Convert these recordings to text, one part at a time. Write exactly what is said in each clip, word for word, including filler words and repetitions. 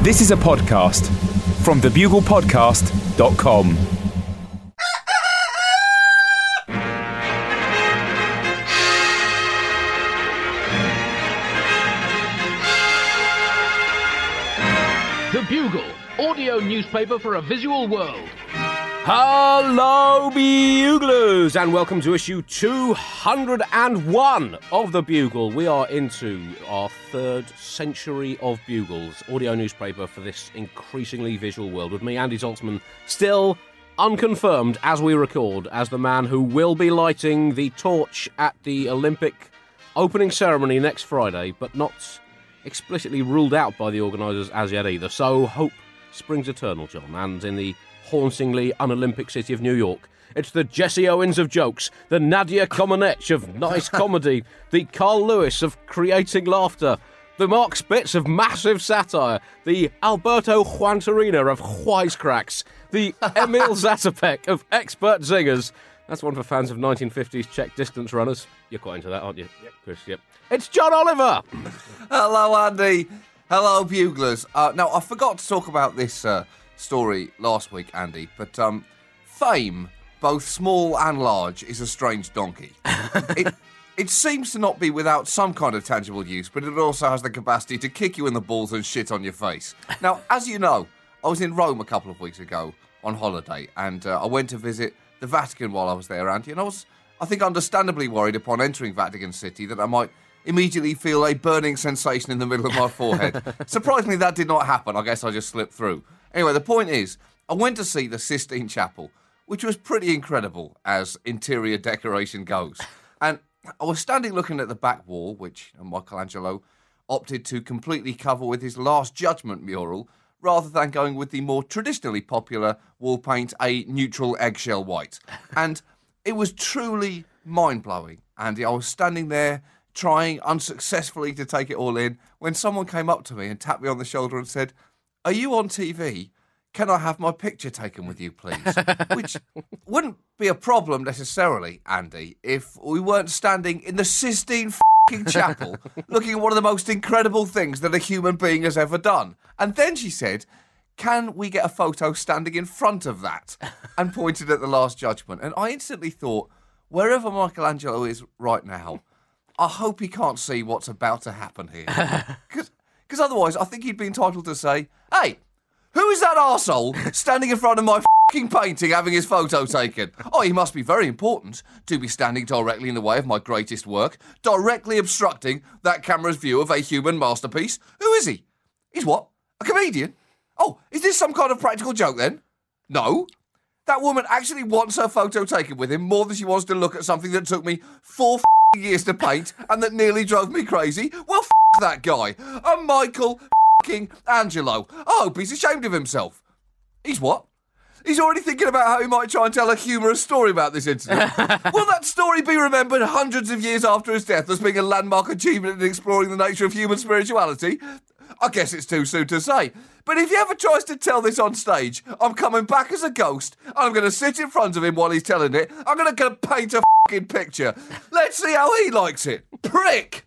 This is a podcast from the bugle podcast dot com. The Bugle, audio newspaper for a visual world. Hello, Buglers, and welcome to issue two hundred one of The Bugle. We are into our third century of Bugles, audio newspaper for this increasingly visual world, with me, Andy Zaltzman, still unconfirmed as we record, as the man who will be lighting the torch at the Olympic opening ceremony next Friday, but not explicitly ruled out by the organisers as yet either. So hope springs eternal, John, and in the hauntingly un-Olympic city of New York, it's the Jesse Owens of jokes, the Nadia Comaneci of nice comedy, the Carl Lewis of creating laughter, the Mark Spitz of massive satire, the Alberto Juantorina of wisecracks, the Emil Zatopek of expert zingers. That's one for fans of nineteen fifties Czech distance runners. You're quite into that, aren't you? Yep. Chris, yep. It's John Oliver! Hello, Andy. Hello, Buglers. Uh, now, I forgot to talk about this uh, story last week, Andy, but um, fame, both small and large, is a strange donkey. it, it seems to not be without some kind of tangible use, but it also has the capacity to kick you in the balls and shit on your face. Now, as you know, I was in Rome a couple of weeks ago on holiday, and uh, I went to visit the Vatican while I was there, Andy, and I was, I think, understandably worried upon entering Vatican City that I might immediately feel a burning sensation in the middle of my forehead. Surprisingly, that did not happen. I guess I just slipped through. Anyway, the point is, I went to see the Sistine Chapel, which was pretty incredible as interior decoration goes. And I was standing looking at the back wall, which Michelangelo opted to completely cover with his Last Judgment mural, rather than going with the more traditionally popular wall paint, a neutral eggshell white. And it was truly mind-blowing, Andy. I was standing there trying unsuccessfully to take it all in when someone came up to me and tapped me on the shoulder and said, "Are you on T V? Can I have my picture taken with you, please?" Which wouldn't be a problem necessarily, Andy, if we weren't standing in the Sistine f***ing Chapel looking at one of the most incredible things that a human being has ever done. And then she said, "Can we get a photo standing in front of that?" and pointed at the Last Judgment. And I instantly thought, wherever Michelangelo is right now, I hope he can't see what's about to happen here. Because otherwise, I think he'd be entitled to say, "Hey, who is that arsehole standing in front of my f***ing painting having his photo taken? Oh, he must be very important to be standing directly in the way of my greatest work, directly obstructing that camera's view of a human masterpiece. Who is he? He's what? A comedian? Oh, is this some kind of practical joke then? No. That woman actually wants her photo taken with him more than she wants to look at something that took me four f***ing years to paint and that nearly drove me crazy. Well, f*** that guy. I'm Michael f***ing Angelo. I hope he's ashamed of himself." He's what? He's already thinking about how he might try and tell a humorous story about this incident. Will that story be remembered hundreds of years after his death as being a landmark achievement in exploring the nature of human spirituality? I guess it's too soon to say. But if he ever tries to tell this on stage, I'm coming back as a ghost, and I'm going to sit in front of him while he's telling it. I'm going to paint a f***ing picture. Let's see how he likes it. Prick!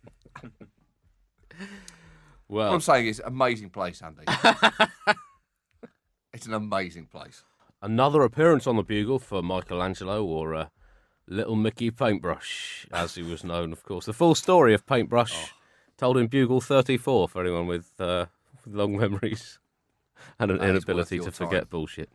Well, what I'm saying is, amazing place, Andy. It's an amazing place. Another appearance on the Bugle for Michelangelo, or uh, Little Mickey Paintbrush, as he was known, of course. The full story of Paintbrush, oh. told in Bugle thirty-four for anyone with uh, long memories and an that inability to forget time. Bullshit.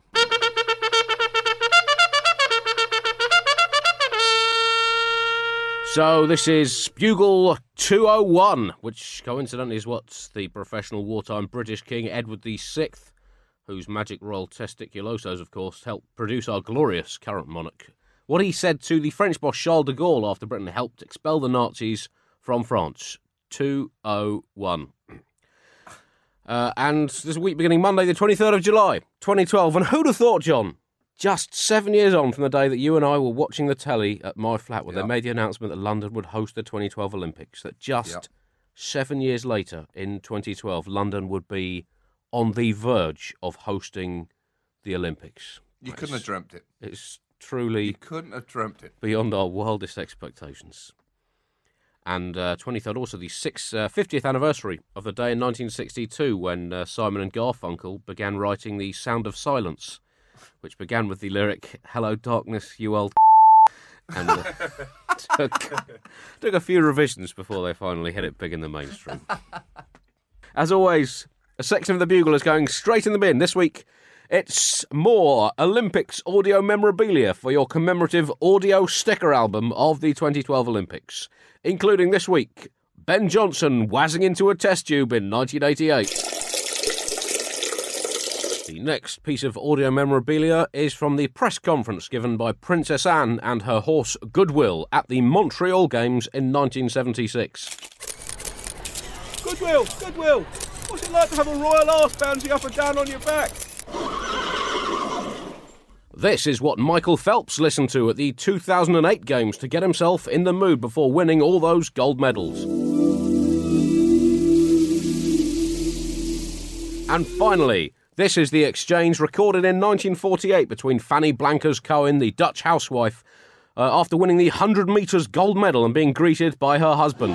So this is Bugle two oh one, which coincidentally is what the professional wartime British King Edward the Sixth, whose magic royal testiculosos, of course, helped produce our glorious current monarch, what he said to the French boss Charles de Gaulle after Britain helped expel the Nazis from France. two oh one. Uh, and this week beginning Monday, the twenty-third of July, twenty twelve. And who'd have thought, John, just seven years on from the day that you and I were watching the telly at my flat when yep. they made the announcement that London would host the twenty twelve Olympics, that just yep. seven years later, in twenty twelve, London would be on the verge of hosting the Olympics. You it's, couldn't have dreamt it. It's truly you couldn't have dreamt it. Beyond our wildest expectations. And uh, twenty-third, also the sixth, uh, fiftieth anniversary of the day in nineteen sixty-two when uh, Simon and Garfunkel began writing The Sound of Silence, which began with the lyric, "Hello darkness, you old and uh, took, took a few revisions before they finally hit it big in the mainstream. As always, a section of the Bugle is going straight in the bin. This week, it's more Olympics audio memorabilia for your commemorative audio sticker album of the twenty twelve Olympics, including this week, Ben Johnson whizzing into a test tube in nineteen eighty-eight. The next piece of audio memorabilia is from the press conference given by Princess Anne and her horse Goodwill at the Montreal Games in nineteen seventy-six. Goodwill, Goodwill, what's it like to have a royal arse bouncing up and down on your back? This is what Michael Phelps listened to at the two thousand eight Games to get himself in the mood before winning all those gold medals. And finally, this is the exchange recorded in nineteen forty-eight between Fanny Blankers-Koen, the Dutch housewife, uh, after winning the one hundred metres gold medal and being greeted by her husband.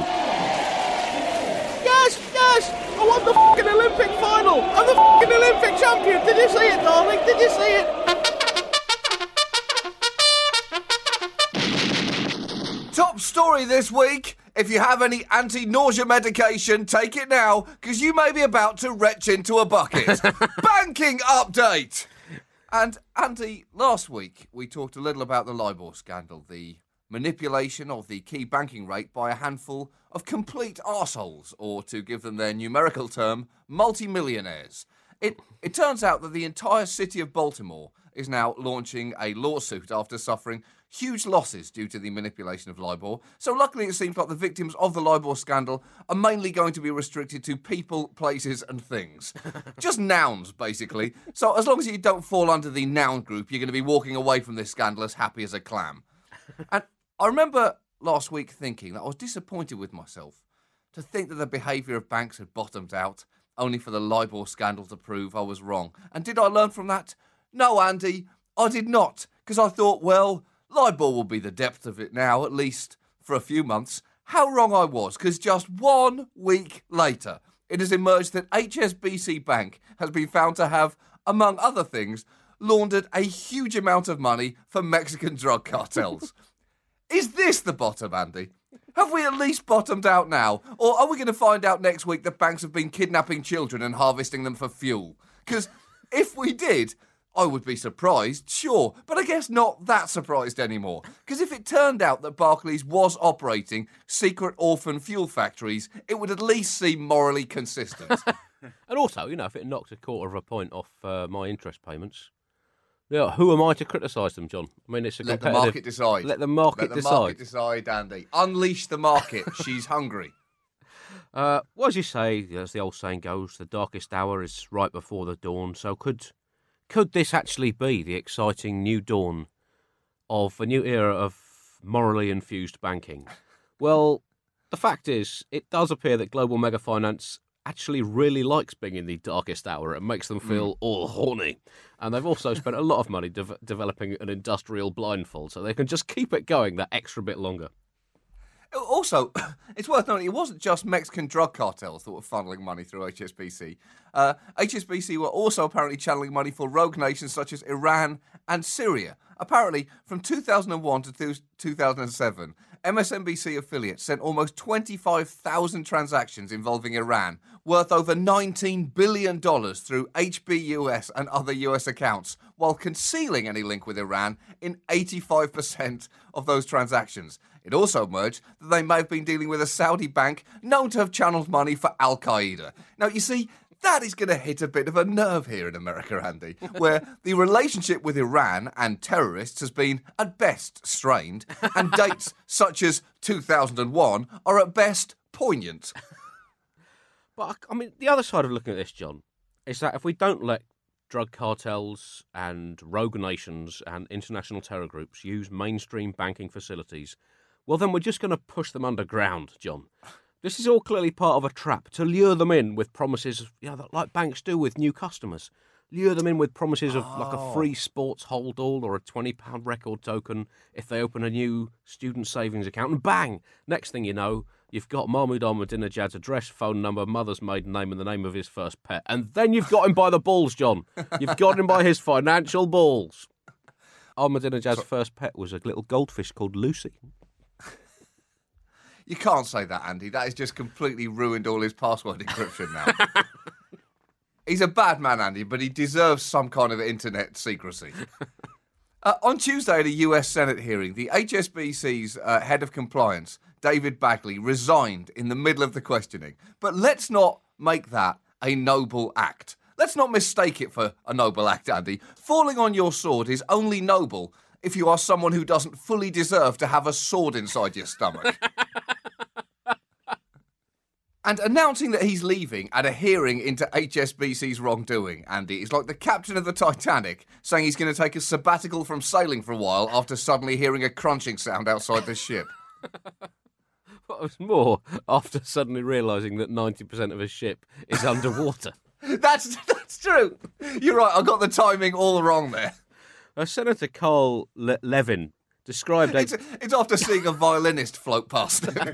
Yes, yes, I won the f***ing Olympic final. I'm the f***ing Olympic champion. Did you see it, darling? Did you see it? Top story this week. If you have any anti-nausea medication, take it now, because you may be about to retch into a bucket. Banking update! And, Andy, last week we talked a little about the LIBOR scandal, the manipulation of the key banking rate by a handful of complete arseholes, or to give them their numerical term, multimillionaires. It, it turns out that the entire city of Baltimore is now launching a lawsuit after suffering huge losses due to the manipulation of LIBOR. So luckily it seems like the victims of the LIBOR scandal are mainly going to be restricted to people, places and things. Just nouns, basically. So as long as you don't fall under the noun group, you're going to be walking away from this scandal as happy as a clam. And I remember last week thinking that I was disappointed with myself to think that the behaviour of banks had bottomed out, only for the LIBOR scandal to prove I was wrong. And did I learn from that? No, Andy, I did not, because I thought, well, LIBOR will be the depth of it now, at least for a few months. How wrong I was, because just one week later, it has emerged that H S B C Bank has been found to have, among other things, laundered a huge amount of money for Mexican drug cartels. Is this the bottom, Andy? Have we at least bottomed out now? Or are we going to find out next week that banks have been kidnapping children and harvesting them for fuel? Because if we did, I would be surprised, sure, but I guess not that surprised anymore. Because if it turned out that Barclays was operating secret orphan fuel factories, it would at least seem morally consistent. And also, you know, if it knocked a quarter of a point off uh, my interest payments, yeah, who am I to criticise them, John? I mean, it's a Let the competitive... market decide. Let the market Let the decide. market decide, Andy. Unleash the market. She's hungry. Uh, well, as you say, as the old saying goes, the darkest hour is right before the dawn. So could could this actually be the exciting new dawn of a new era of morally infused banking? Well, the fact is, it does appear that global mega finance actually really likes being in the darkest hour. It makes them feel mm. all horny. And they've also spent a lot of money de- developing an industrial blindfold, so they can just keep it going that extra bit longer. Also, it's worth noting, it wasn't just Mexican drug cartels that were funneling money through H S B C. Uh, H S B C were also apparently channeling money for rogue nations such as Iran and Syria. Apparently, from two thousand one to two thousand seven, M S N B C affiliates sent almost twenty-five thousand transactions involving Iran, worth over nineteen billion dollars through H B U S and other U S accounts, while concealing any link with Iran in eighty-five percent of those transactions. It also emerged that they may have been dealing with a Saudi bank known to have channeled money for Al-Qaeda. Now, you see, that is going to hit a bit of a nerve here in America, Andy, where the relationship with Iran and terrorists has been, at best, strained, and dates such as two thousand one are at best poignant. But, I mean, the other side of looking at this, John, is that if we don't let drug cartels and rogue nations and international terror groups use mainstream banking facilities, well, then we're just going to push them underground, John. This is all clearly part of a trap to lure them in with promises, you know, like banks do with new customers. Lure them in with promises of oh. like a free sports hold all or a twenty pound record token if they open a new student savings account. And bang! Next thing you know, You've got Mahmoud Ahmadinejad's address, phone number, mother's maiden name, and the name of his first pet. And then you've got him by the balls, John. You've got him by his financial balls. Ahmadinejad's first pet was a little goldfish called Lucy. You can't say that, Andy. That has just completely ruined all his password encryption now. He's a bad man, Andy, but he deserves some kind of internet secrecy. Uh, on Tuesday at a U S Senate hearing, the H S B C's uh, head of compliance, David Bagley, resigned in the middle of the questioning. But let's not make that a noble act. Let's not mistake it for a noble act, Andy. Falling on your sword is only noble if you are someone who doesn't fully deserve to have a sword inside your stomach. And announcing that he's leaving at a hearing into H S B C's wrongdoing, Andy, is like the captain of the Titanic saying he's going to take a sabbatical from sailing for a while after suddenly hearing a crunching sound outside the ship. What was more, after suddenly realising that ninety percent of his ship is underwater. That's that's true. You're right, I got the timing all wrong there. Uh, Senator Carl Le- Levin described... It's, a- it's after seeing a violinist float past him.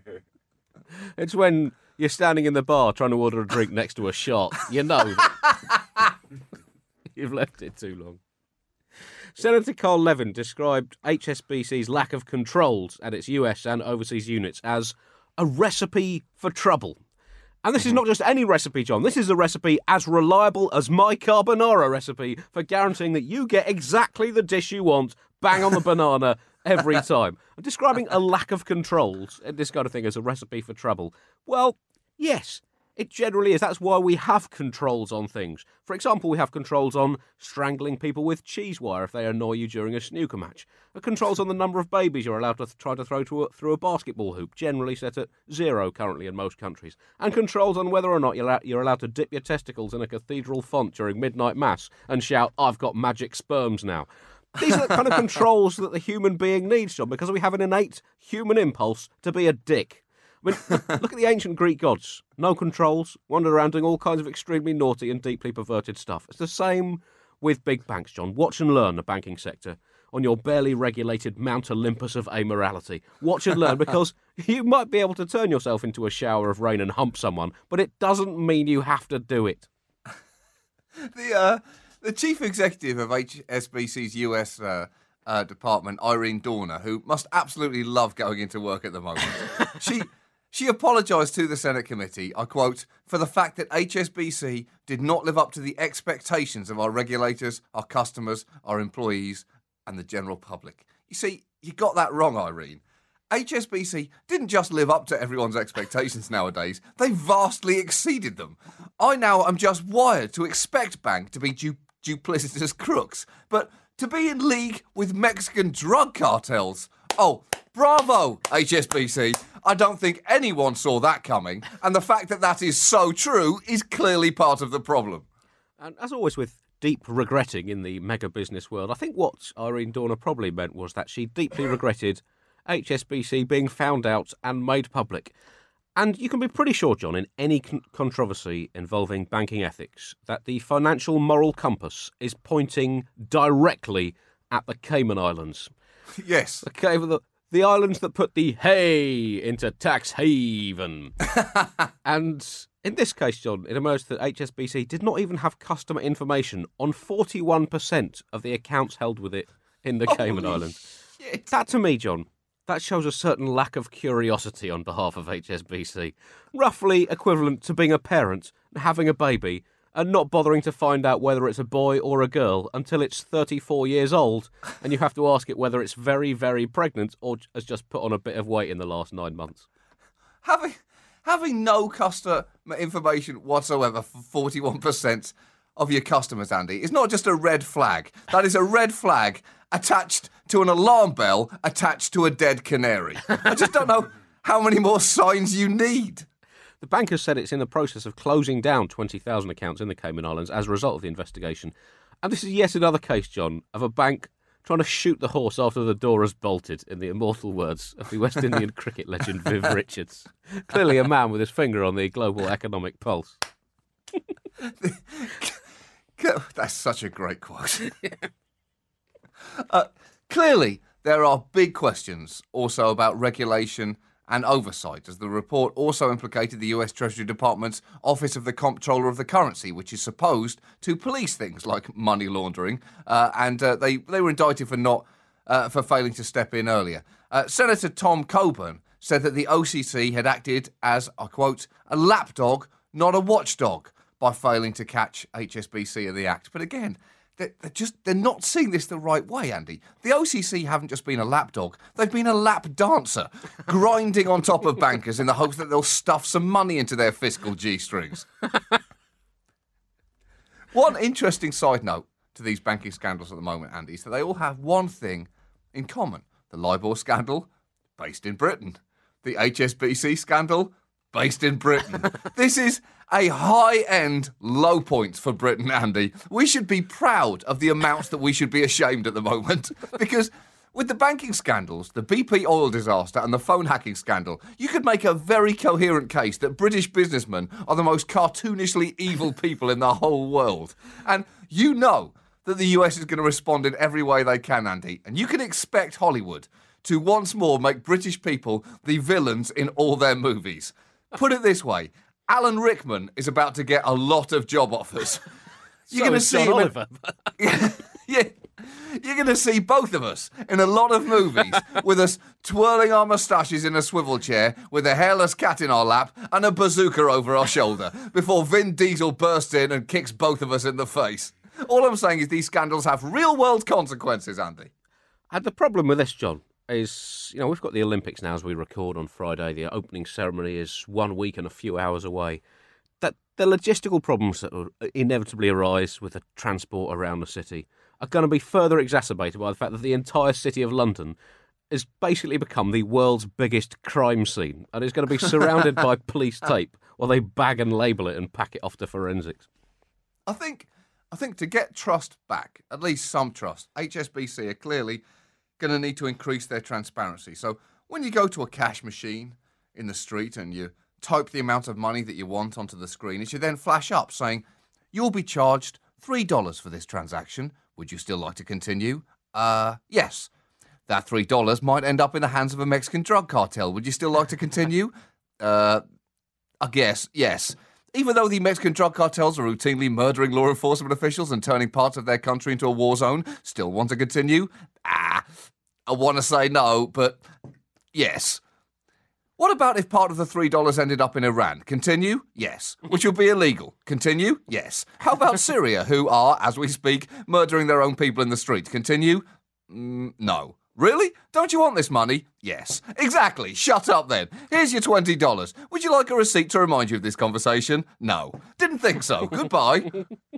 It's when you're standing in the bar trying to order a drink next to a shark. You know that you've left it too long. Senator Carl Levin described H S B C's lack of controls at its U S and overseas units as a recipe for trouble. And this is not just any recipe, John. This is a recipe as reliable as my carbonara recipe for guaranteeing that you get exactly the dish you want, bang on the banana, every time. I'm describing a lack of controls and this kind of thing as a recipe for trouble. Well, yes, it generally is. That's why we have controls on things. For example, we have controls on strangling people with cheese wire if they annoy you during a snooker match. Uh, controls on the number of babies you're allowed to th- try to throw to a, through a basketball hoop, generally set at zero currently in most countries. And controls on whether or not you're, you're allowed to dip your testicles in a cathedral font during midnight mass and shout, "I've got magic sperms now." These are the kind of controls that the human being needs, John, because we have an innate human impulse to be a dick. I mean, look, look at the ancient Greek gods. No controls, wander around doing all kinds of extremely naughty and deeply perverted stuff. It's the same with big banks, John. Watch and learn the banking sector on your barely regulated Mount Olympus of amorality. Watch and learn, because you might be able to turn yourself into a shower of rain and hump someone, but it doesn't mean you have to do it. The, uh... The chief executive of H S B C's U S uh, uh, department, Irene Dorner, who must absolutely love going into work at the moment, she she apologised to the Senate committee, I quote, for the fact that H S B C did not live up to the expectations of our regulators, our customers, our employees, and the general public. You see, you got that wrong, Irene. H S B C didn't just live up to everyone's expectations nowadays, they vastly exceeded them. I now am just wired to expect bank to be du- duplicitous crooks, but to be in league with Mexican drug cartels. Oh, bravo, H S B C. I don't think anyone saw that coming, and the fact that that is so true is clearly part of the problem. And as always with deep regretting in the mega business world, I think what Irene Dorner probably meant was that she deeply regretted H S B C being found out and made public. And you can be pretty sure, John, in any con- controversy involving banking ethics, that the financial moral compass is pointing directly at the Cayman Islands. Yes. Okay, the, the islands that put the hay into tax haven. And in this case, John, it emerged that H S B C did not even have customer information on forty-one percent of the accounts held with it in the Cayman Holy Islands. shit. That, to me, John, that shows a certain lack of curiosity on behalf of H S B C. Roughly equivalent to being a parent, having a baby, and not bothering to find out whether it's a boy or a girl until it's thirty-four years old, and you have to ask it whether it's very, very pregnant or has just put on a bit of weight in the last nine months. Having having no customer information whatsoever for forty-one percent of your customers, Andy, is not just a red flag. That is a red flag attached to an alarm bell attached to a dead canary. I just don't know how many more signs you need. The bank has said it's in the process of closing down twenty thousand accounts in the Cayman Islands as a result of the investigation. And this is yet another case, John, of a bank trying to shoot the horse after the door has bolted, in the immortal words of the West Indian cricket legend Viv Richards. Clearly a man with his finger on the global economic pulse. That's such a great quote. uh, clearly, there are big questions also about regulation and oversight, as the report also implicated the U S Treasury Department's Office of the Comptroller of the Currency, which is supposed to police things like money laundering, uh, and uh, they, they were indicted for not uh, for failing to step in earlier. Uh, Senator Tom Coburn said that the O C C had acted as, I quote, a lapdog, not a watchdog, by failing to catch H S B C in the act. But again, they're, they're just they're not seeing this the right way, Andy. The O C C haven't just been a lapdog, they've been a lap dancer, grinding on top of bankers in the hopes that they'll stuff some money into their fiscal G-strings. One interesting side note to these banking scandals at the moment, Andy, is that they all have one thing in common. The LIBOR scandal, based in Britain. The H S B C scandal, based in Britain. This is a high-end low point for Britain, Andy. We should be proud of the amounts that we should be ashamed at the moment. Because with the banking scandals, the B P oil disaster and the phone hacking scandal, you could make a very coherent case that British businessmen are the most cartoonishly evil people in the whole world. And you know that the U S is going to respond in every way they can, Andy. And you can expect Hollywood to once more make British people the villains in all their movies. Put it this way, Alan Rickman is about to get a lot of job offers. You're So going to is see John him Oliver. in- yeah, you're going to see both of us in a lot of movies with us twirling our moustaches in a swivel chair with a hairless cat in our lap and a bazooka over our shoulder before Vin Diesel bursts in and kicks both of us in the face. All I'm saying is these scandals have real-world consequences, Andy. And the problem with this, John, is, you know, we've got the Olympics now as we record on Friday. The opening ceremony is one week and a few hours away. That the logistical problems that will inevitably arise with the transport around the city are going to be further exacerbated by the fact that the entire city of London has basically become the world's biggest crime scene and is going to be surrounded by police tape while they bag and label it and pack it off to forensics. I think, I think to get trust back, at least some trust, H S B C are clearly going to need to increase their transparency. So when you go to a cash machine in the street and you type the amount of money that you want onto the screen, it should then flash up saying, you'll be charged three dollars for this transaction. Would you still like to continue? Uh, yes. That three dollars might end up in the hands of a Mexican drug cartel. Would you still like to continue? Uh, I guess, yes. Even though the Mexican drug cartels are routinely murdering law enforcement officials and turning parts of their country into a war zone, still want to continue? Ah, I want to say no, but yes. What about if part of the three dollars ended up in Iran? Continue? Yes. Which would be illegal. Continue? Yes. How about Syria, who are, as we speak, murdering their own people in the street? Continue? Mm, no. Really? Don't you want this money? Yes. Exactly. Shut up then. Here's your twenty dollars. Would you like a receipt to remind you of this conversation? No. Didn't think so. Goodbye.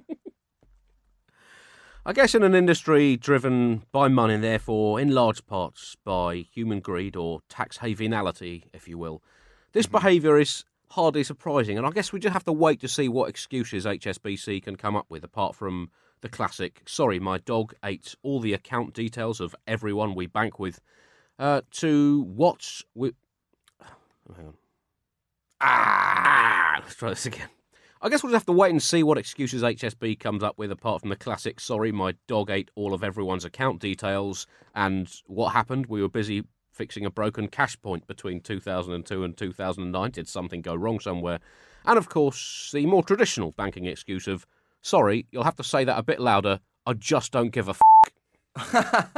I guess in an industry driven by money and therefore in large parts by human greed or tax havenality, if you will, this behaviour is hardly surprising. And I guess we just have to wait to see what excuses H S B C can come up with, apart from the classic, sorry, my dog ate all the account details of everyone we bank with, uh, to what's... We... Oh, hang on. Ah! Let's try this again. I guess we'll just have to wait and see what excuses H S B comes up with, apart from the classic, sorry, my dog ate all of everyone's account details, and what happened? We were busy fixing a broken cash point between two thousand two and two thousand nine. Did something go wrong somewhere? And, of course, the more traditional banking excuse of, sorry, you'll have to say that a bit louder, I just don't give a f***.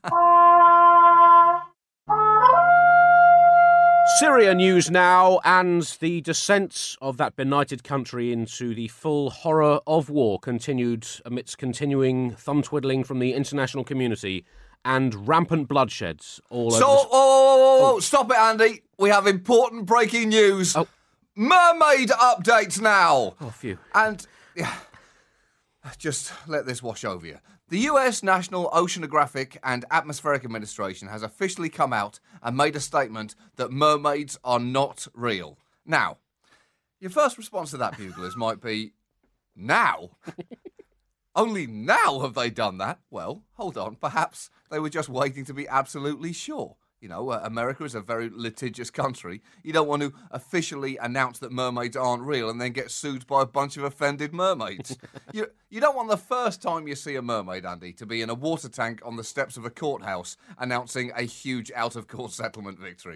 Syria news now, and the descent of that benighted country into the full horror of war continued amidst continuing thumb-twiddling from the international community and rampant bloodsheds all So, over... oh, oh, oh, oh, stop it, Andy. We have important breaking news. Oh. Mermaid updates now. Oh, phew. And yeah, just let this wash over you. The U S National Oceanographic and Atmospheric Administration has officially come out and made a statement that mermaids are not real. Now, your first response to that, buglers, might be, now? Only now have they done that? Well, hold on, perhaps they were just waiting to be absolutely sure. You know, uh, America is a very litigious country. You don't want to officially announce that mermaids aren't real and then get sued by a bunch of offended mermaids. you, you don't want the first time you see a mermaid, Andy, to be in a water tank on the steps of a courthouse announcing a huge out-of-court settlement victory.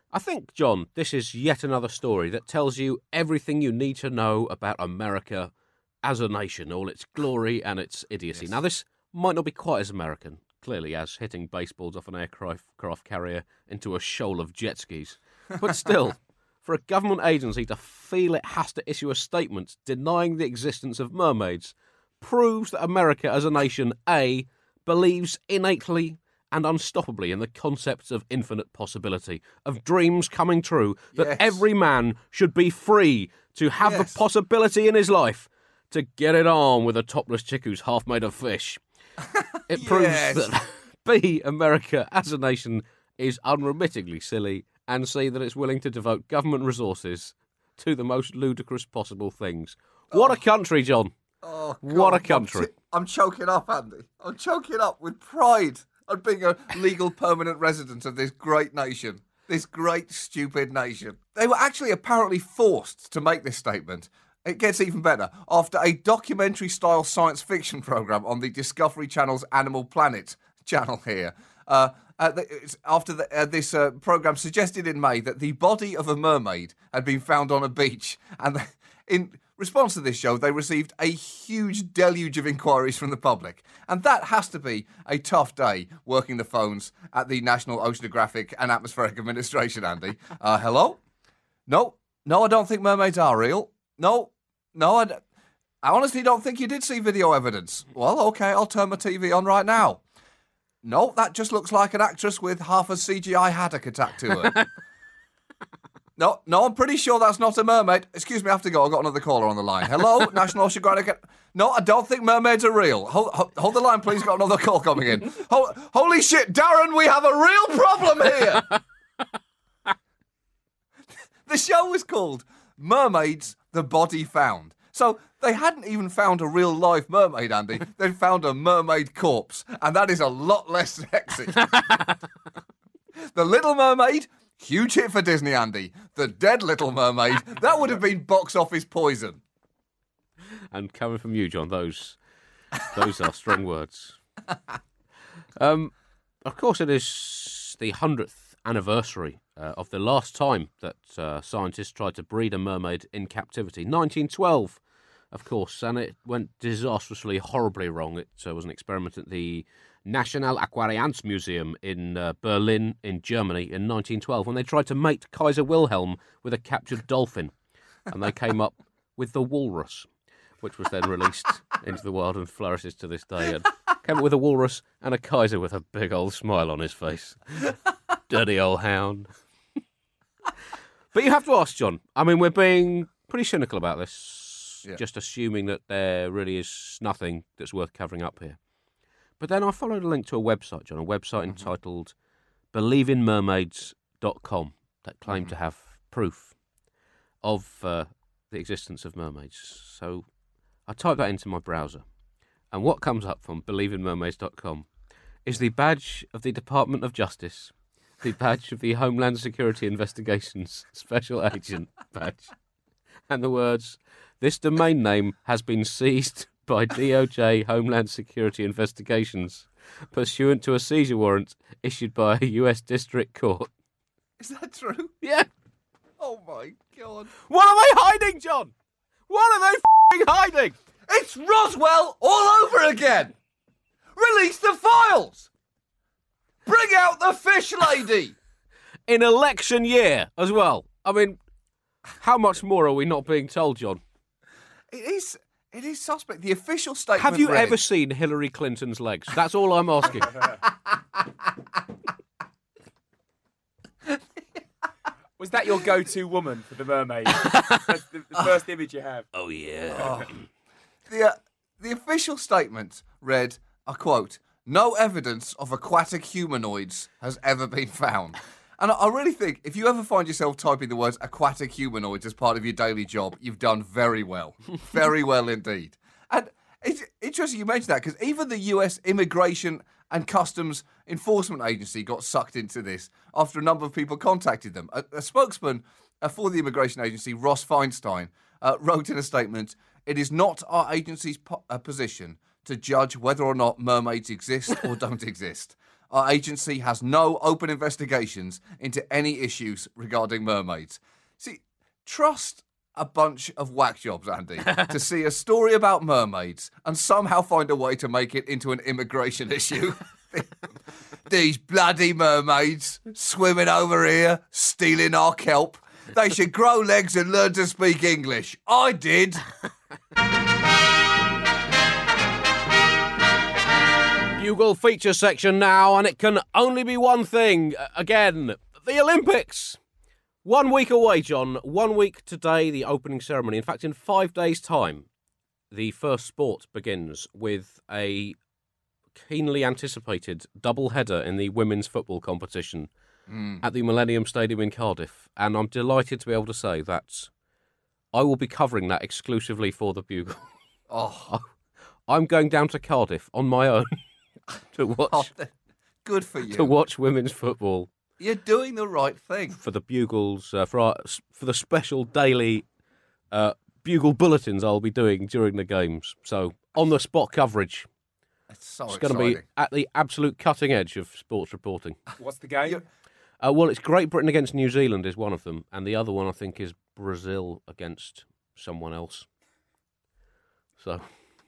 I think, John, this is yet another story that tells you everything you need to know about America as a nation, all its glory and its idiocy. Yes. Now, this might not be quite as American, clearly, as hitting baseballs off an aircraft craft carrier into a shoal of jet skis. But still, for a government agency to feel it has to issue a statement denying the existence of mermaids proves that America as a nation, A, believes innately and unstoppably in the concepts of infinite possibility, of dreams coming true, that Yes. every man should be free to have Yes. the possibility in his life to get it on with a topless chick who's half made of fish. It proves Yes. that B, America as a nation is unremittingly silly, and C, that it's willing to devote government resources to the most ludicrous possible things. What a country, John. Oh, God. What a I'm country. t- I'm choking up, Andy. I'm choking up with pride on being a legal permanent resident of this great nation. This great, stupid nation. They were actually apparently forced to make this statement. It gets even better. After a documentary-style science fiction programme on the Discovery Channel's Animal Planet channel here. Uh, uh, the, it's after the, uh, this uh, programme suggested in May that the body of a mermaid had been found on a beach. And the, in response to this show, they received a huge deluge of inquiries from the public. And that has to be a tough day working the phones at the National Oceanographic and Atmospheric Administration, Andy. Uh, hello? No, no, I don't think mermaids are real. No, no, I, d- I honestly don't think you did see video evidence. Well, okay, I'll turn my T V on right now. No, that just looks like an actress with half a C G I haddock attacked to her. No, no, I'm pretty sure that's not a mermaid. Excuse me, I have to go. I've got another caller on the line. Hello, National Oceanographic. No, I don't think mermaids are real. Hold, hold, hold the line, please. Got another call coming in. Hol- Holy shit, Darren, we have a real problem here. The show was called Mermaids, the Body Found. So they hadn't even found a real live mermaid, Andy. They'd found a mermaid corpse, and that is a lot less sexy. The Little Mermaid, huge hit for Disney, Andy. The Dead Little Mermaid, that would have been box office poison. And coming from you, John, those those are strong words. Um, of course, it is the hundredth anniversary uh, of the last time that uh, scientists tried to breed a mermaid in captivity. nineteen twelve, of course, and it went disastrously, horribly wrong. It uh, was an experiment at the National Aquariumsmuseum in uh, Berlin, in Germany, in nineteen twelve, when they tried to mate Kaiser Wilhelm with a captured dolphin. And they came up with the walrus, which was then released into the wild and flourishes to this day. And came up with a walrus and a Kaiser with a big old smile on his face. Dirty old hound. But you have to ask, John. I mean, we're being pretty cynical about this, Yeah. just assuming that there really is nothing that's worth covering up here. But then I followed a link to a website, John, a website Mm-hmm. entitled believe in mermaids dot com that claimed Mm-hmm. to have proof of uh, the existence of mermaids. So I typed that into my browser, and what comes up from believe in mermaids dot com is the badge of the Department of Justice, the badge of the Homeland Security Investigations Special Agent badge, and the words, "This domain name has been seized by D O J Homeland Security Investigations pursuant to a seizure warrant issued by a U S District Court." Is that true? Yeah. Oh my God. What are they hiding, John? What are they f***ing hiding? It's Roswell all over again. Release the files. Bring out the fish lady. In election year as well. I mean, how much more are we not being told, John? It is. It is suspect. The official statement. Have you read, ever seen Hillary Clinton's legs? That's all I'm asking. Was that your go-to woman for the mermaid? That's the, the first image you have. Oh, yeah. The, uh, the official statement read, I quote, "No evidence of aquatic humanoids has ever been found." And I, I really think if you ever find yourself typing the words aquatic humanoids as part of your daily job, you've done very well. Very well indeed. And it's interesting you mentioned that because even the U S Immigration and Customs Enforcement Agency got sucked into this after a number of people contacted them. A, a spokesman uh, for the immigration agency, Ross Feinstein, uh, wrote in a statement, "It is not our agency's po- uh, position to judge whether or not mermaids exist or don't exist. Our agency has no open investigations into any issues regarding mermaids. See, trust a bunch of whack jobs, Andy, to see a story about mermaids and somehow find a way to make it into an immigration issue. These bloody mermaids swimming over here, stealing our kelp. They should grow legs and learn to speak English. I did. Bugle feature section now, and it can only be one thing. Again, the Olympics. One week away, John. One week today, the opening ceremony. In fact, in five days' time, the first sport begins with a keenly anticipated double header in the women's football competition mm. at the Millennium Stadium in Cardiff. And I'm delighted to be able to say that I will be covering that exclusively for the Bugle. Oh, I'm going down to Cardiff on my own to watch. Oh, good for you. To watch women's football. You're doing the right thing. For the Bugles, uh, for our, for the special daily uh, Bugle bulletins I'll be doing during the games. So, on the spot coverage. It's so It's exciting. going to be at the absolute cutting edge of sports reporting. What's the game? Uh, well, it's Great Britain against New Zealand is one of them, and the other one I think is Brazil against someone else. So,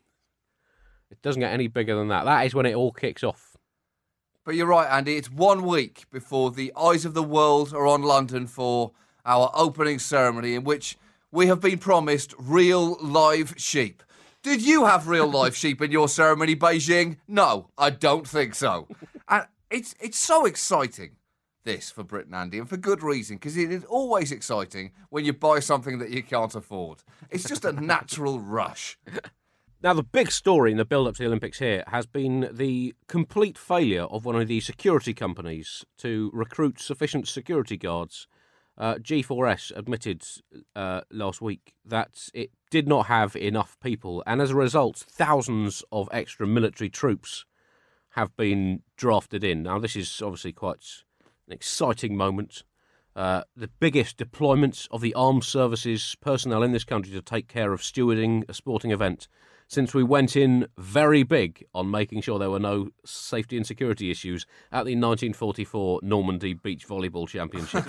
it doesn't get any bigger than that. That is when it all kicks off. But you're right, Andy. It's one week before the eyes of the world are on London for our opening ceremony, in which we have been promised real live sheep. Did you have real live sheep in your ceremony, Beijing? No, I don't think so. And it's it's so exciting, this, for Britain, Andy, and for good reason, because it is always exciting when you buy something that you can't afford. It's just a natural rush. Now, the big story in the build-up to the Olympics here has been the complete failure of one of the security companies to recruit sufficient security guards. Uh, G four S admitted uh, last week that it did not have enough people, and as a result, thousands of extra military troops have been drafted in. Now, this is obviously quite an exciting moment. Uh, the biggest deployment of the armed services personnel in this country to take care of stewarding a sporting event since we went in very big on making sure there were no safety and security issues at the nineteen forty-four Normandy Beach Volleyball Championship.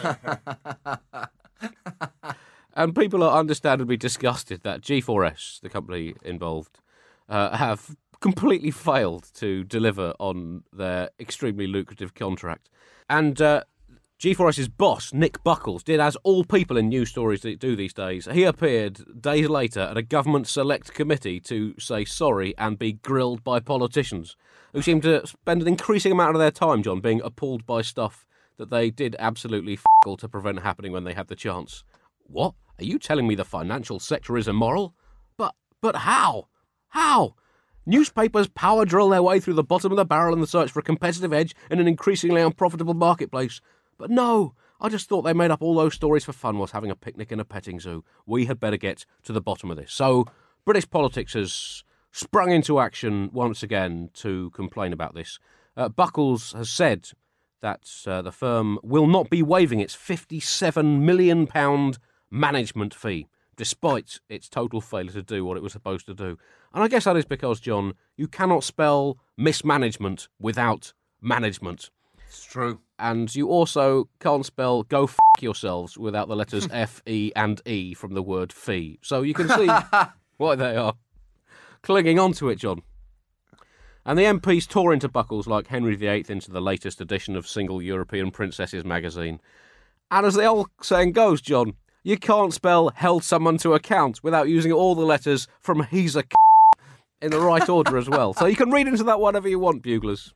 And people are understandably disgusted that G four S, the company involved, uh, have completely failed to deliver on their extremely lucrative contract. And uh, G four S's boss, Nick Buckles, did as all people in news stories do these days. He appeared days later at a government select committee to say sorry and be grilled by politicians who seem to spend an increasing amount of their time, John, being appalled by stuff that they did absolutely f*** all to prevent happening when they had the chance. What? Are you telling me the financial sector is immoral? But, but how? How? Newspapers power drill their way through the bottom of the barrel in the search for a competitive edge in an increasingly unprofitable marketplace. But no, I just thought they made up all those stories for fun whilst having a picnic in a petting zoo. We had better get to the bottom of this. So, British politics has sprung into action once again to complain about this. Uh, Buckles has said that uh, the firm will not be waiving its fifty-seven million pounds management fee, despite its total failure to do what it was supposed to do. And I guess that is because, John, you cannot spell mismanagement without management. It's true. And you also can't spell go f*** yourselves without the letters F, E and E from the word fee. So you can see why they are clinging on to it, John. And the M Ps tore into Buckles like Henry the Eighth into the latest edition of Single European Princesses magazine. And as the old saying goes, John, you can't spell held someone to account without using all the letters from he's a c*** in the right order as well. So you can read into that whatever you want, buglers.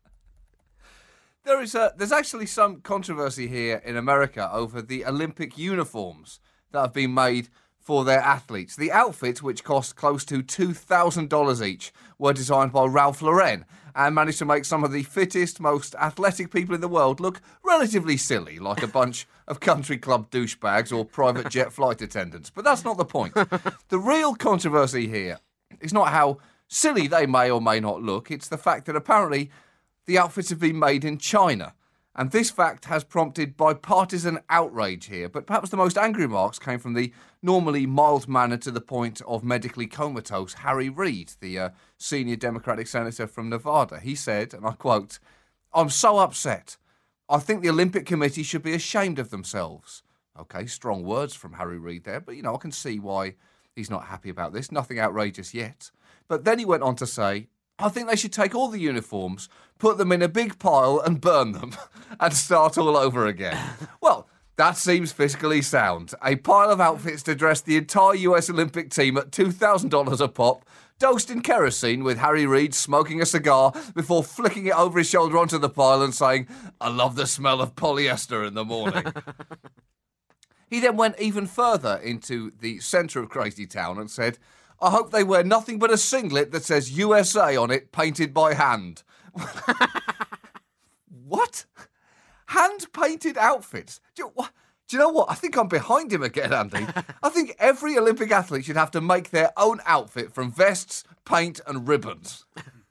There is a, there's actually some controversy here in America over the Olympic uniforms that have been made for their athletes. The outfits, which cost close to two thousand dollars each, were designed by Ralph Lauren and managed to make some of the fittest, most athletic people in the world look relatively silly, like a bunch of country club douchebags or private jet flight attendants. But that's not the point. The real controversy here is not how silly they may or may not look. It's the fact that apparently the outfits have been made in China. And this fact has prompted bipartisan outrage here. But perhaps the most angry remarks came from the normally mild-mannered to the point of medically comatose Harry Reid, the uh, senior Democratic senator from Nevada. He said, and I quote, I'm so upset. I think the Olympic Committee should be ashamed of themselves. Okay, strong words from Harry Reid there, but, you know, I can see why he's not happy about this. Nothing outrageous yet. But then he went on to say, I think they should take all the uniforms, put them in a big pile and burn them and start all over again. Well, that seems fiscally sound. A pile of outfits to dress the entire U S Olympic team at two thousand dollars a pop, doused in kerosene with Harry Reid smoking a cigar before flicking it over his shoulder onto the pile and saying, I love the smell of polyester in the morning. He then went even further into the centre of Crazy Town and said, I hope they wear nothing but a singlet that says U S A on it, painted by hand. What? Hand-painted outfits? Do you, what? Do you know what? I think I'm behind him again, Andy. I think every Olympic athlete should have to make their own outfit from vests, paint and ribbons.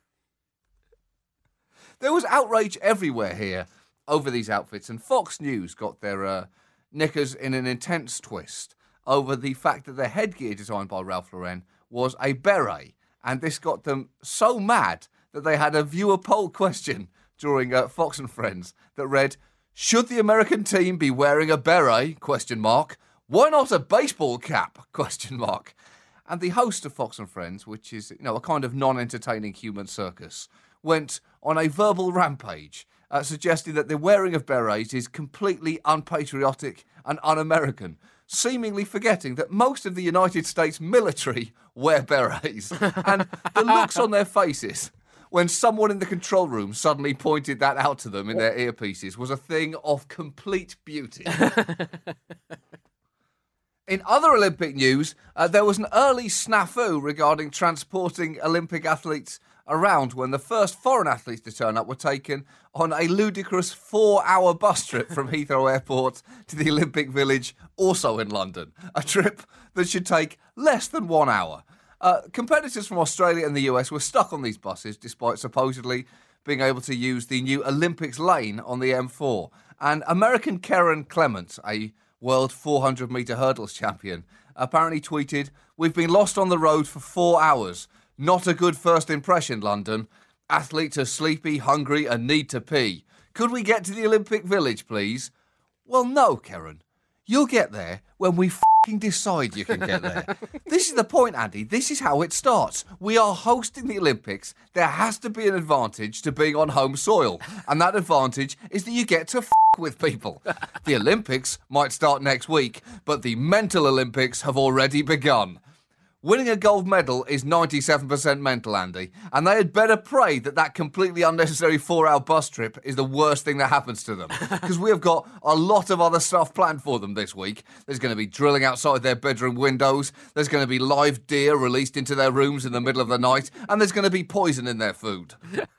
There was outrage everywhere here over these outfits, and Fox News got their uh, knickers in an intense twist over the fact that their headgear designed by Ralph Lauren was a beret, and this got them so mad that they had a viewer poll question during uh, Fox and Friends that read, should the American team be wearing a beret? Question mark. Why not a baseball cap? Question mark. And the host of Fox and Friends, which is, you know, a kind of non-entertaining human circus, went on a verbal rampage, uh, suggesting that the wearing of berets is completely unpatriotic and un-American, seemingly forgetting that most of the United States military wear berets. And the looks on their faces when someone in the control room suddenly pointed that out to them in their earpieces was a thing of complete beauty. In other Olympic news, uh, there was an early snafu regarding transporting Olympic athletes around when the first foreign athletes to turn up were taken on a ludicrous four-hour bus trip from Heathrow Airport to the Olympic Village, also in London. A trip that should take less than one hour. Uh, competitors from Australia and the U S were stuck on these buses despite supposedly being able to use the new Olympics lane on the M four. And American Karen Clements, a world four hundred metre hurdles champion, apparently tweeted, we've been lost on the road for four hours. Not a good first impression, London. Athletes are sleepy, hungry and need to pee. Could we get to the Olympic Village, please? Well, no, Karen. You'll get there when we f***ing decide you can get there. This is the point, Andy. This is how it starts. We are hosting the Olympics. There has to be an advantage to being on home soil. And that advantage is that you get to f*** with people. The Olympics might start next week, but the mental Olympics have already begun. Winning a gold medal is ninety-seven percent mental, Andy, and they had better pray that that completely unnecessary four-hour bus trip is the worst thing that happens to them, because we have got a lot of other stuff planned for them this week. There's going to be drilling outside their bedroom windows, there's going to be live deer released into their rooms in the middle of the night, and there's going to be poison in their food.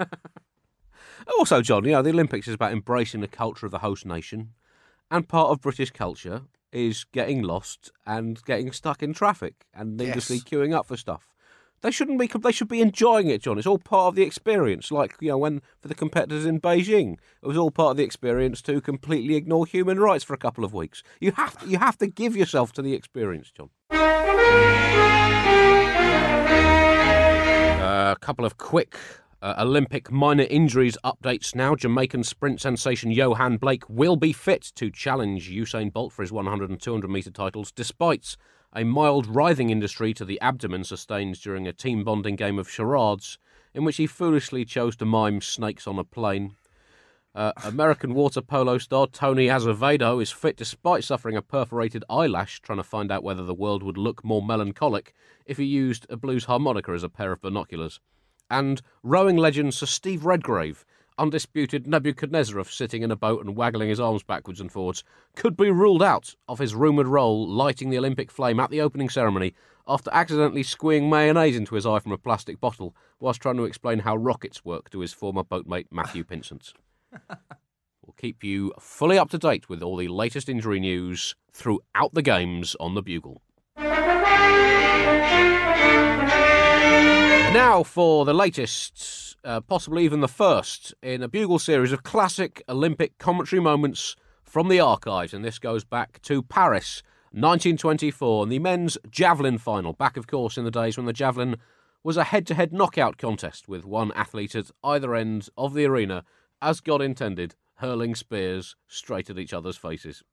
Also, John, you know, the Olympics is about embracing the culture of the host nation, and part of British culture is getting lost and getting stuck in traffic and needlessly Yes. queuing up for stuff. They shouldn't be. They should be enjoying it, John. It's all part of the experience. Like, you know, when for the competitors in Beijing, it was all part of the experience to completely ignore human rights for a couple of weeks. You have to, you have to give yourself to the experience, John. A couple of quick Uh, Olympic minor injuries updates now. Jamaican sprint sensation Johan Blake will be fit to challenge Usain Bolt for his one hundred and two hundred metre titles, despite a mild writhing injury to the abdomen sustained during a team bonding game of charades, in which he foolishly chose to mime snakes on a plane. Uh, American water polo star Tony Azevedo is fit despite suffering a perforated eyelash, trying to find out whether the world would look more melancholic if he used a blues harmonica as a pair of binoculars. And rowing legend Sir Steve Redgrave, undisputed Nebuchadnezzar of sitting in a boat and waggling his arms backwards and forwards, could be ruled out of his rumoured role lighting the Olympic flame at the opening ceremony after accidentally squeeing mayonnaise into his eye from a plastic bottle whilst trying to explain how rockets work to his former boatmate Matthew Pinsent. We'll keep you fully up to date with all the latest injury news throughout the games on the Bugle. Now for the latest, uh, possibly even the first, in a Bugle series of classic Olympic commentary moments from the archives. And this goes back to Paris, nineteen twenty-four, and the men's javelin final. Back, of course, in the days when the javelin was a head-to-head knockout contest with one athlete at either end of the arena as God intended, hurling spears straight at each other's faces.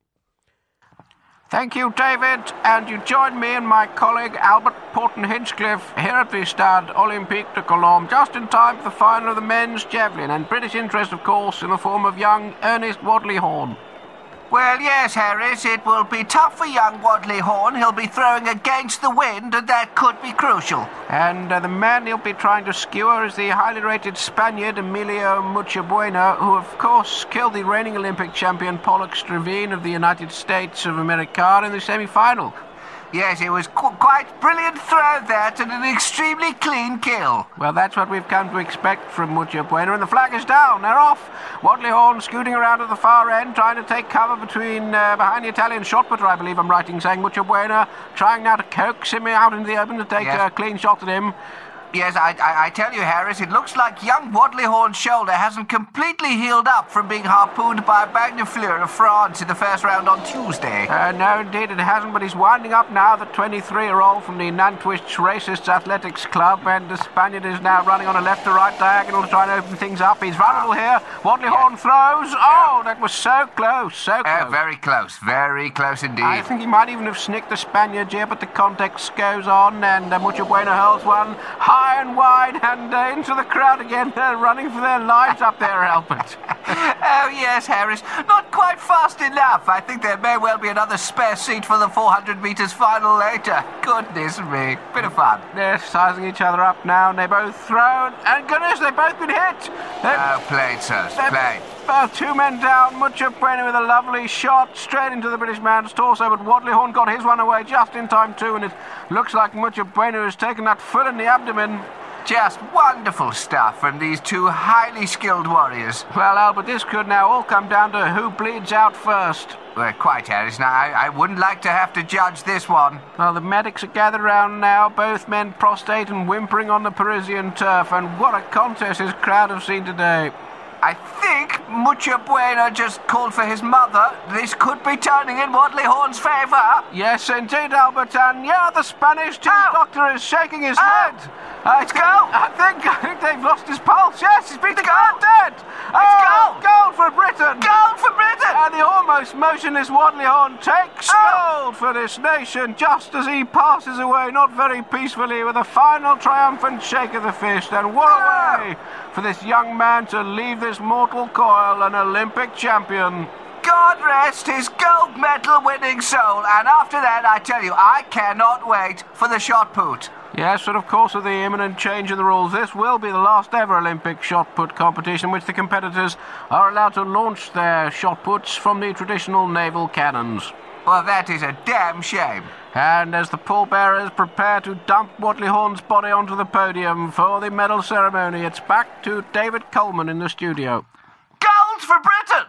Thank you, David. And you join me and my colleague Albert Porton-Hinchcliffe here at the Stade Olympique de Colombes just in time for the final of the men's javelin, and British interest, of course, in the form of young Ernest Wadley Horn. Well, yes, Harris, it will be tough for young Wadley Horn. He'll be throwing against the wind, and that could be crucial. And uh, the man he'll be trying to skewer is the highly rated Spaniard Emilio Muchabuena, who, of course, killed the reigning Olympic champion Pollock Stravine of the United States of America in the semi-final. Yes, it was qu- quite brilliant throw that, and an extremely clean kill. Well, that's what we've come to expect from Muchabuena, and the flag is down. They're off. Wadley Horn scooting around at the far end, trying to take cover between uh, behind the Italian shot putter, I believe I'm right in saying. Muchabuena trying now to coax him out into the open to take Yes. a clean shot at him. Yes, I, I, I tell you, Harris, it looks like young Wadley Horn's shoulder hasn't completely healed up from being harpooned by Bagnefleur of France in the first round on Tuesday. Uh, no, indeed it hasn't, but he's winding up now, the twenty-three-year-old from the Nantwich Racists Athletics Club, and the Spaniard is now running on a left-to-right diagonal to try and open things up. He's vulnerable here. Wadley Horn throws. Oh, that was so close, so close. Uh, very close, very close indeed. I think he might even have snicked the Spaniard here, but the context goes on, and uh, Muchabuena hurls one high and wide and uh, into the crowd again. They're running for their lives up there, Albert. Oh, yes, Harris. Not quite fast enough. I think there may well be another spare seat for the four hundred metres final later. Goodness me. Bit of fun. They're sizing each other up now, and they both throw, and goodness, they've both been hit. They've, Oh, played, sirs, they've played. both two men down. Muchabuena with a lovely shot straight into the British man's torso, but Wadley Horn got his one away just in time too, and it looks like Muchabuena has taken that foot in the abdomen. Just wonderful stuff from these two highly skilled warriors. Well, Albert, this could now all come down to who bleeds out first. Well, quite, Harris. Now, I, I wouldn't like to have to judge this one. Well, the medics are gathered round now, both men prostrate and whimpering on the Parisian turf, and what a contest this crowd have seen today. I think Muchabuena just called for his mother. This could be turning in Wadley Horn's favour. Yes, indeed, Albert, and yeah, the Spanish team Oh. doctor is shaking his Oh. head. Uh, It's goal. I think, I think they've lost his pulse. Yes, he's beaten goal. dead. Oh, goal. goal for Britain. Goal for Britain! And the almost motionless Wadley Horn takes Oh. gold for this nation just as he passes away, not very peacefully, with a final triumphant shake of the fist. And what a Oh. way for this young man to leave this mortal coil an Olympic champion. God rest his gold medal winning soul. And after that, I tell you, I cannot wait for the shot put. Yes, and of course with the imminent change in the rules, this will be the last ever Olympic shot put competition in which the competitors are allowed to launch their shot puts from the traditional naval cannons. Well, that is a damn shame. And as the pallbearers prepare to dump Wadley Horn's body onto the podium for the medal ceremony, it's back to David Coleman in the studio. Gold for Britain!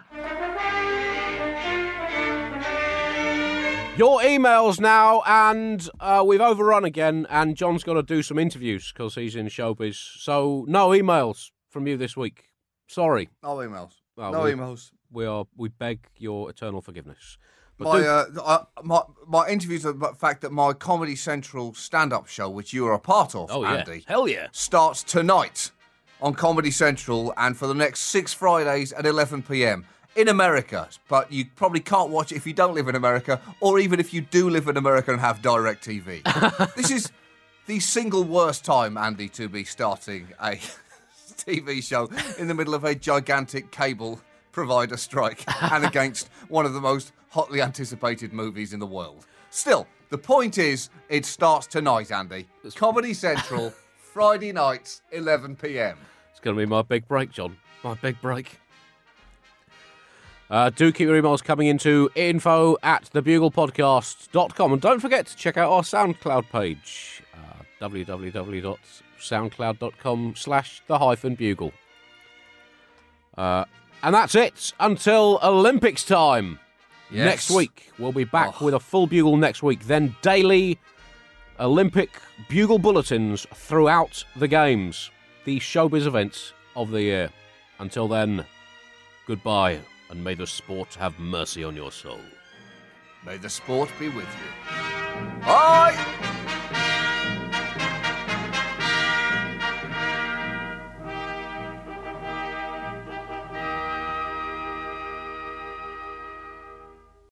Your emails now, and uh, we've overrun again, and John's got to do some interviews because he's in showbiz. So no emails from you this week. Sorry. No emails. Well, no we- emails. We are. We beg your eternal forgiveness. But My, do- uh, uh, my my interviews are the fact that my Comedy Central stand-up show, which you are a part of, oh, yeah. Andy, Hell yeah. starts tonight on Comedy Central and for the next six Fridays at eleven p.m. in America. But you probably can't watch it if you don't live in America, or even if you do live in America and have DirecTV. This is the single worst time, Andy, to be starting a T V show in the middle of a gigantic cable provider strike and against one of the most hotly anticipated movies in the world. Still, the point is, it starts tonight, Andy. Comedy Central, Friday nights, eleven p.m. It's going to be my big break, John. My big break. Uh, do keep your emails coming into info at thebuglepodcast dot com. And don't forget to check out our SoundCloud page, uh, www.soundcloud.com slash the hyphen bugle. Uh, and that's it until Olympics time. Yes. Next week, we'll be back Oh. with a full bugle next week. Then daily Olympic bugle bulletins throughout the games. The showbiz events of the year. Until then, goodbye, and may the sport have mercy on your soul. May the sport be with you. Bye!